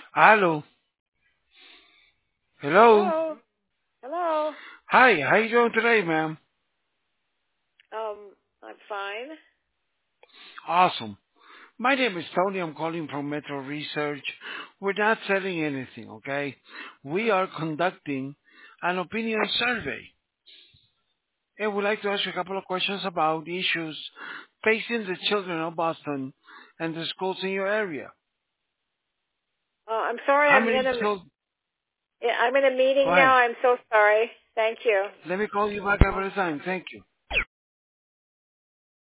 Hello. Hello. Hello. Hello. Hi. How you doing today, ma'am? I'm fine. Awesome. My name is Tony. I'm calling from Metro Research. We're not selling anything, okay? We are conducting an opinion survey. And we'd like to ask you a couple of questions about the issues facing the children of Boston and the schools in your area. I'm sorry. How many children? I'm in a Go meeting now. ahead. I'm so sorry. Thank you. Let me call you back Oh, another time. Thank you.